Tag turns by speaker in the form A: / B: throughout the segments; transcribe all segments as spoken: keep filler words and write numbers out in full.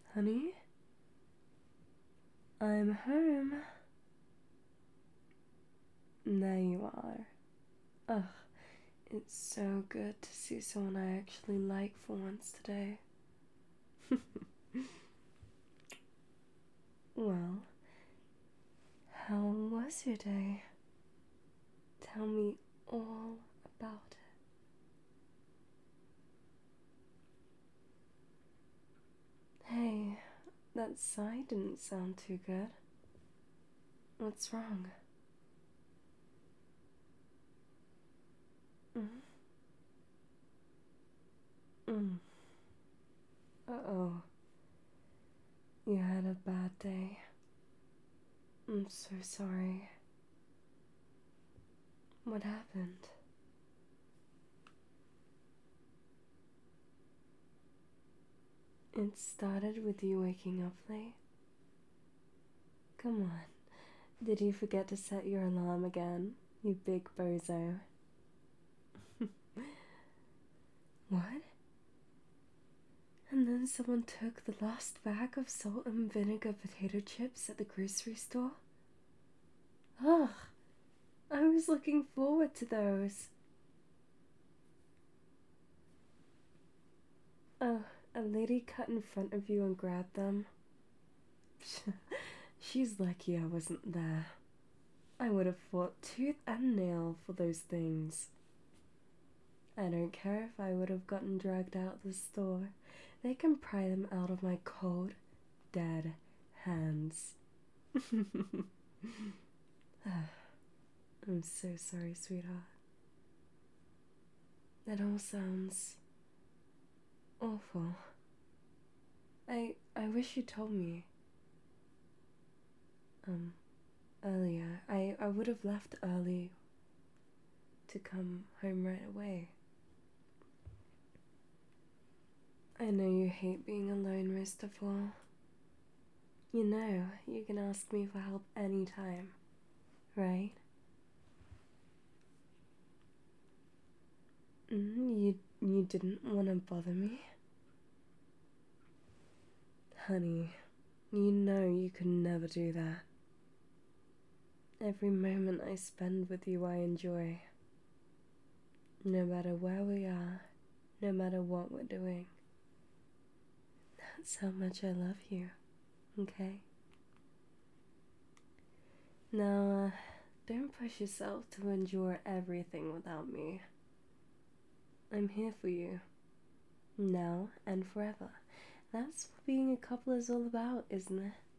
A: Honey? I'm home. There you are. Ugh, it's so good to see someone I actually like for once today. Well, how was your day? Tell me all about it. Hey, that sigh didn't sound too good. What's wrong? Mm? Mm. Uh-oh. You had a bad day. I'm so sorry. What happened? It started with you waking up late? Come on. Did you forget to set your alarm again, you big bozo? What? And then someone took the last bag of salt and vinegar potato chips at the grocery store? Ugh, I was looking forward to those. Oh, a lady cut in front of you and grabbed them. She's lucky I wasn't there. I would have fought tooth and nail for those things. I don't care if I would have gotten dragged out of the store. They can pry them out of my cold, dead hands. I'm so sorry, sweetheart. That all sounds awful. I I wish you told me. Um, earlier. I, I would have left early to come home right away. I know you hate being alone most of all. You know, you can ask me for help anytime, right? Mm, you, you didn't want to bother me? Honey, you know you could never do that. Every moment I spend with you I enjoy. No matter where we are, no matter what we're doing. That's how much I love you, okay? Now, uh, don't push yourself to endure everything without me. I'm here for you, now and forever. That's what being a couple is all about, isn't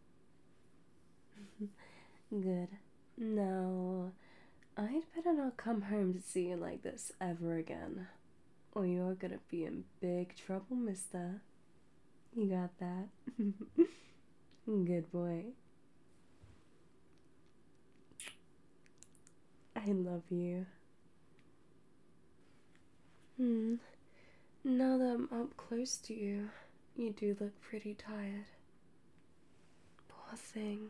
A: it? Good. Now, I'd better not come home to see you like this ever again, or you're gonna be in big trouble, mister. You got that? Good boy. I love you. Hmm. Now that I'm up close to you, you do look pretty tired. Poor thing.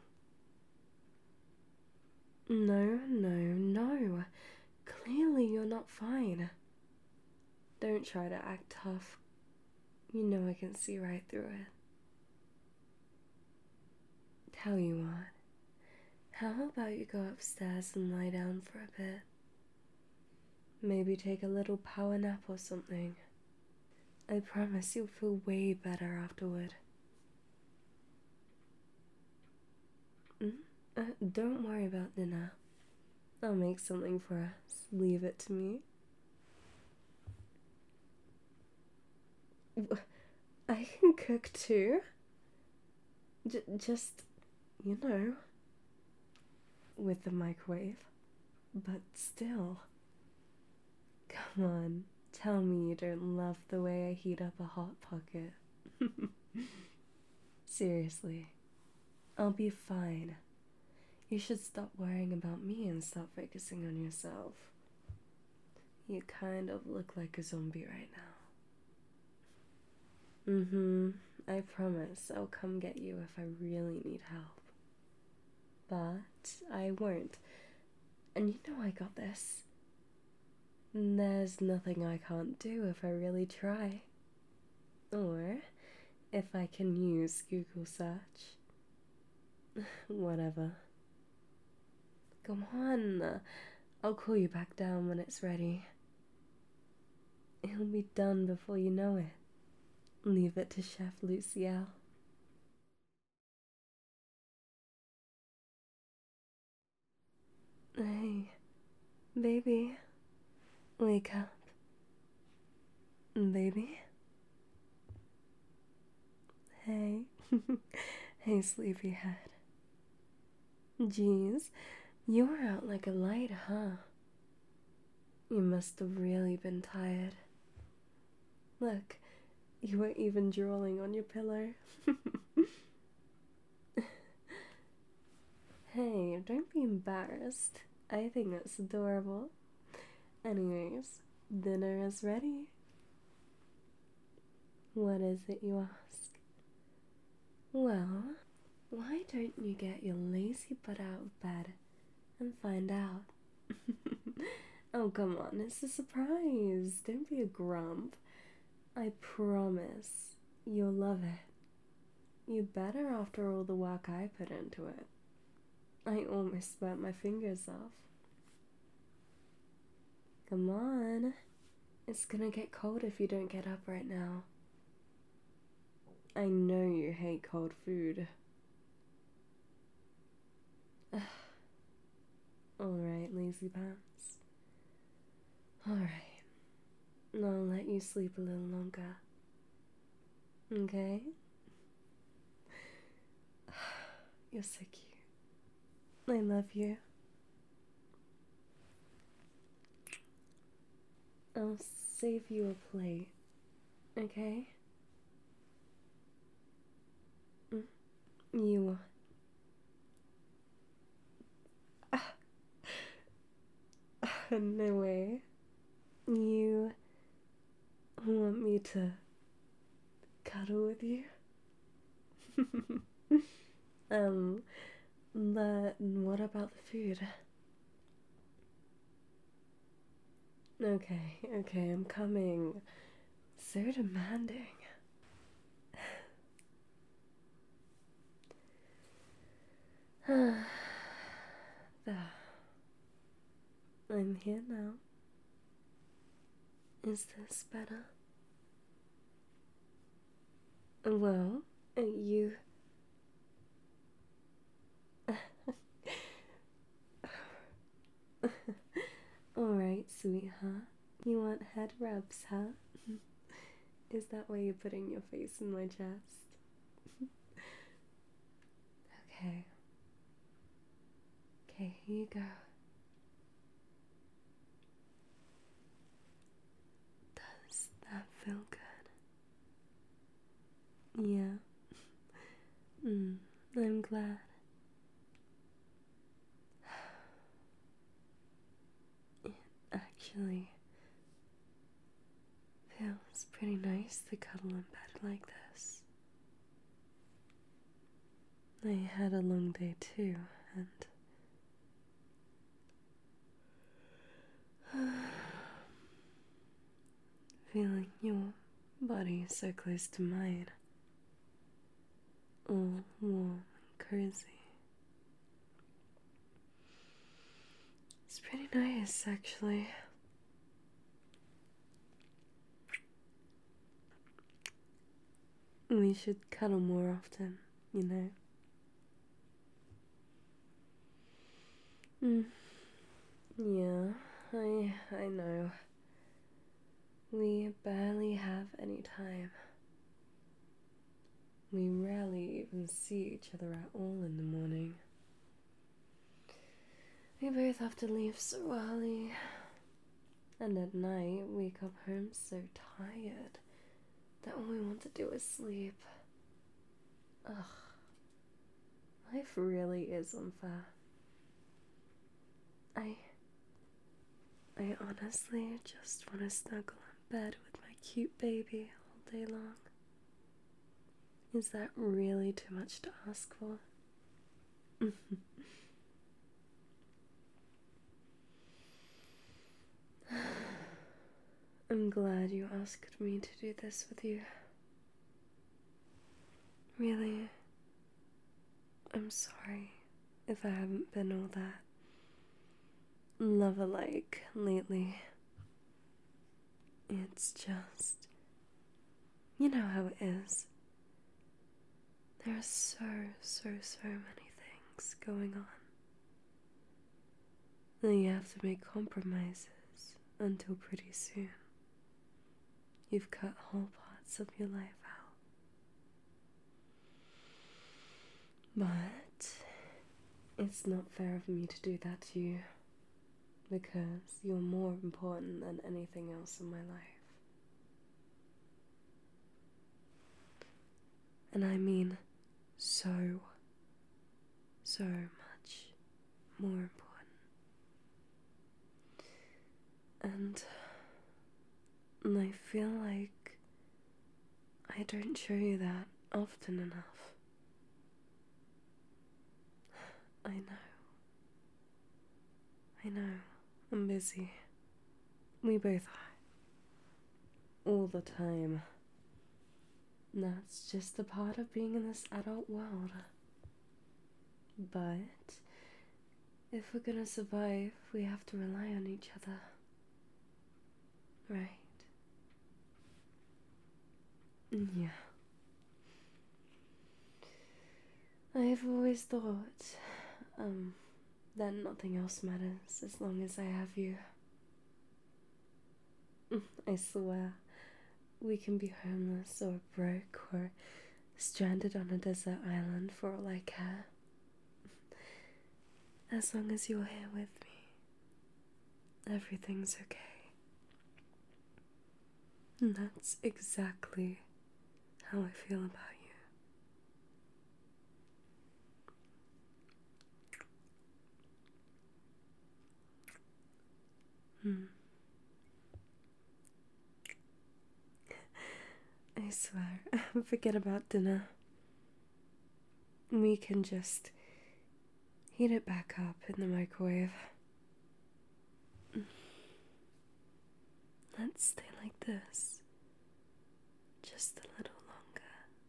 A: No, no, no. Clearly you're not fine. Don't try to act tough. You know I can see right through it. Tell you what. How about you go upstairs and lie down for a bit? Maybe take a little power nap or something. I promise you'll feel way better afterward. Mm? Uh, don't worry about dinner. I'll make something for us. Leave it to me. I can cook too. J- just, you know, with the microwave. But still. Come on, tell me you don't love the way I heat up a hot pocket. Seriously, I'll be fine. You should stop worrying about me and start focusing on yourself. You kind of look like a zombie right now. Mm-hmm. I promise I'll come get you if I really need help. But I won't. And you know I got this. There's nothing I can't do if I really try. Or if I can use Google search. Whatever. Come on, I'll call you back down when it's ready. It'll be done before you know it. Leave it to Chef Luciel. Hey, baby, wake up. Baby? Hey. Hey, sleepyhead. Jeez, you were out like a light, huh? You must have really been tired. Look, you were even drooling on your pillow. Hey, don't be embarrassed. I think that's adorable. Anyways, dinner is ready. What is it, you ask? Well, why don't you get your lazy butt out of bed and find out? Oh, come on, it's a surprise. Don't be a grump. I promise you'll love it. You better after all the work I put into it. I almost burnt my fingers off. Come on. It's gonna get cold if you don't get up right now. I know you hate cold food. Alright, lazy pants. Alright. I'll let you sleep a little longer. Okay? You're so cute. I love you. I'll save you a plate. Okay? Mm, you. Ah. No way. You want me to cuddle with you? um, but what about the food? Okay, okay, I'm coming. So demanding. There. I'm here now. Is this better? Well, uh, you... Alright, sweetheart. You want head rubs, huh? Is that why you're putting your face in my chest? Okay. Okay, here you go. Does that feel good? Yeah. Mm, I'm glad. It actually feels pretty nice to cuddle in bed like this. I had a long day too, and feeling your body so close to mine, all warm and cozy. It's pretty nice, actually. We should cuddle more often, you know. Mm. Yeah, I I know. We barely have any time. We rarely even see each other at all in the morning. We both have to leave so early. And at night, we come home so tired that all we want to do is sleep. Ugh. Life really is unfair. I... I honestly just want to snuggle in bed with my cute baby all day long. Is that really too much to ask for? I'm glad you asked me to do this with you. Really, I'm sorry if I haven't been all that lover-like lately. It's just, you know how it is. There are so, so, so many things going on. Then you have to make compromises until pretty soon you've cut whole parts of your life out. But it's not fair of me to do that to you, because you're more important than anything else in my life. And I mean so, so much more important. And, and I feel like I don't show you that often enough. I know. I know. I'm busy. We both are. All the time. That's just a part of being in this adult world. But if we're gonna survive, we have to rely on each other. Right? Yeah. I've always thought, um, that nothing else matters as long as I have you. I swear, we can be homeless or broke or stranded on a desert island for all I care. As long as you're here with me, everything's okay. And that's exactly how I feel about you. Hmm. I swear, forget about dinner. We can just heat it back up in the microwave. Let's stay like this, just a little longer.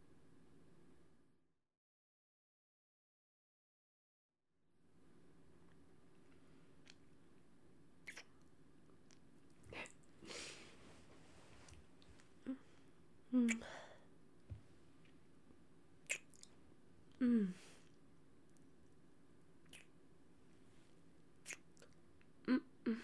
A: Mm. Mm. Mm-mm.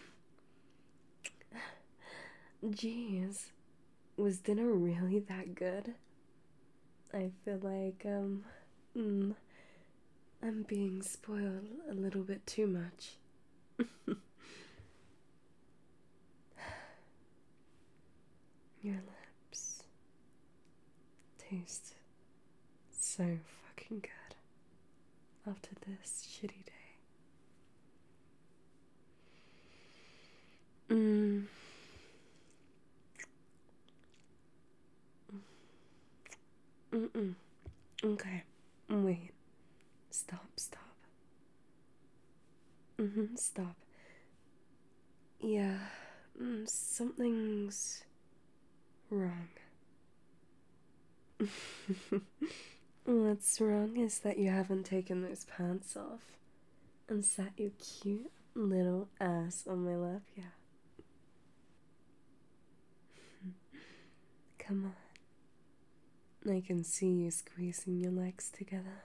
A: Jeez, was dinner really that good? I feel like, um, mm, I'm being spoiled a little bit too much. Your lips taste so fucking good after this shitty day. Mm. Mm-mm. Okay. Wait. Stop, stop. Mm-hmm, stop. Yeah, mm, something's wrong. What's wrong is that you haven't taken those pants off and sat your cute little ass on my lap yet. Come on. I can see you squeezing your legs together.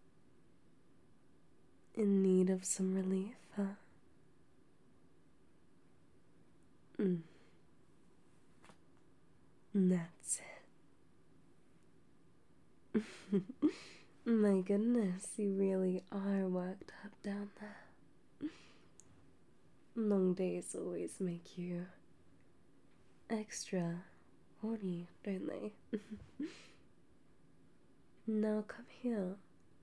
A: In need of some relief, huh? Mm. That's it. My goodness, you really are worked up down there. Long days always make you extra horny, don't they? Now come here.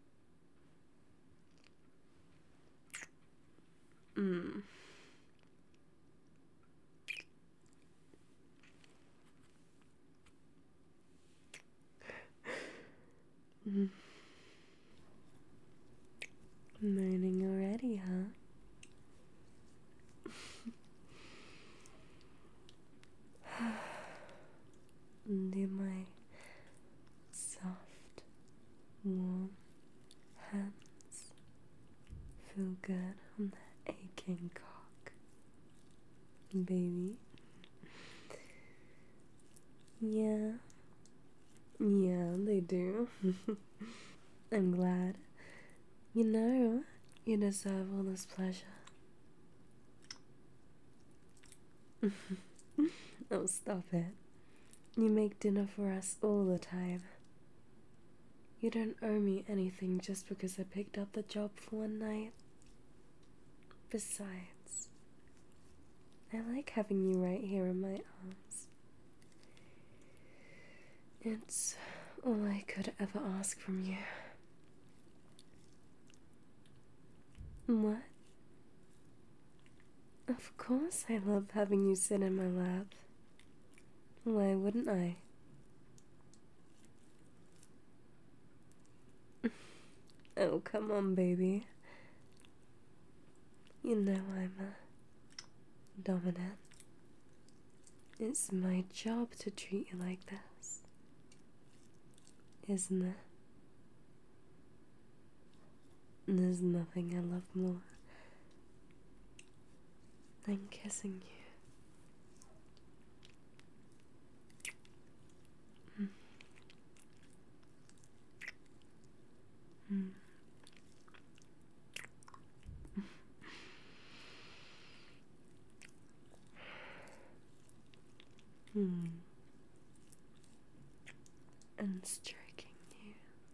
A: Mm. Mm. Moaning already, huh? Into my soft, feel good on that aching cock, baby. Yeah, yeah, they do. I'm glad. You know, you deserve all this pleasure. Oh, stop it. You make dinner for us all the time. You don't owe me anything just because I picked up the job for one night. Besides, I like having you right here in my arms. It's all I could ever ask from you. What? Of course I love having you sit in my lap. Why wouldn't I? Oh, come on, baby. You know I'm a dominant. It's my job to treat you like this, isn't it? There's nothing I love more than kissing you. Mm. Mm. Hmm. And striking you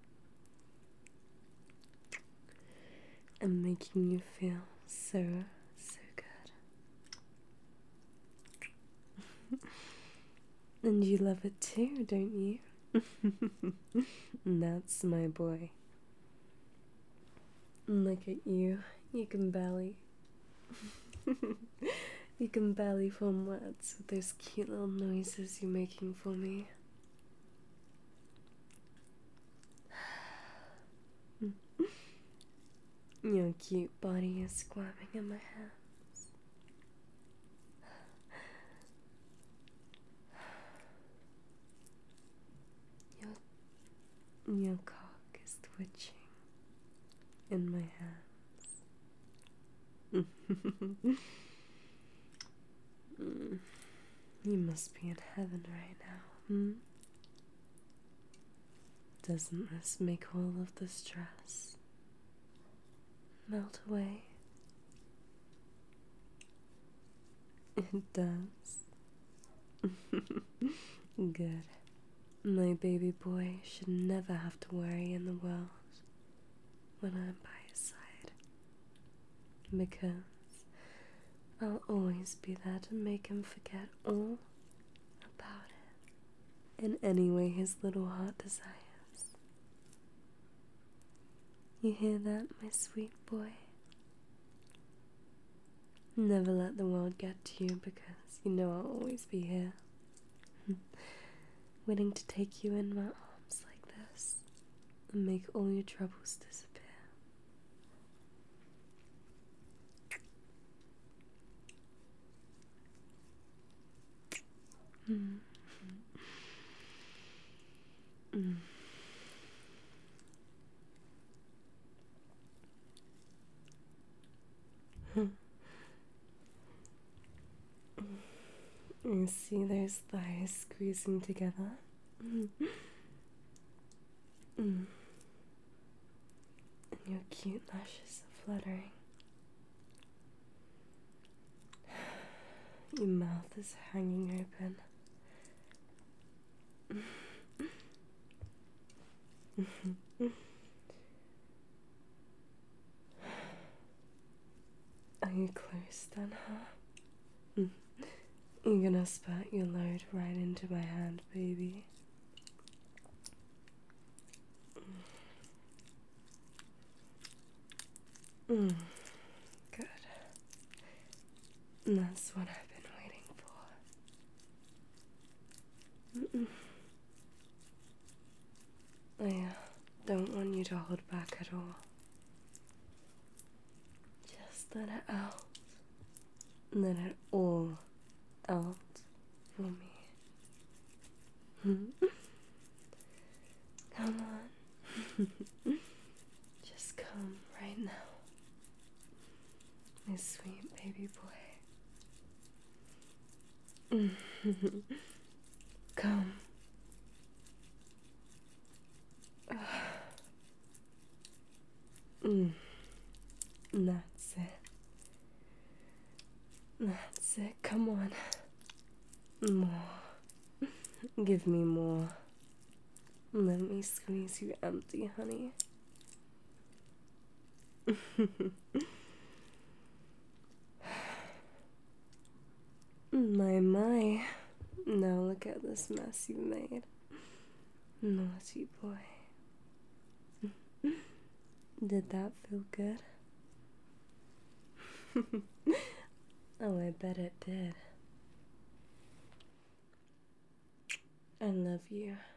A: and making you feel so, so good. And you love it too, don't you? That's my boy. Look at you. You can barely you can barely form words with those cute little noises you're making for me. Your cute body is squirming in my hands. Your, your cock is twitching in my hands. Mm. You must be in heaven right now, hmm? Doesn't this make all of the stress melt away? It does. Good. My baby boy should never have to worry in the world when I'm by his side, because I'll always be there to make him forget all about it in any way his little heart desires. You hear that, my sweet boy? Never let the world get to you, because you know I'll always be here, waiting to take you in my arms like this and make all your troubles disappear. Mm. Mm. You see those thighs squeezing together? Mm. Mm. And your cute lashes are fluttering. Your mouth is hanging open. Are you close then, huh? Mm. You're gonna spurt your load right into my hand, baby. Mm. Good. That's what I've been waiting for. Mm-mm. I uh, don't want you to hold back at all. Just let it out. Let it all out for me. Come on. Just come right now. My sweet baby boy. Come. Mm. That's it. That's it. Come on. More. Give me more. Let me squeeze you empty, honey. My, my. Now look at this mess you made. Naughty boy. Did that feel good? Oh, I bet it did. I love you.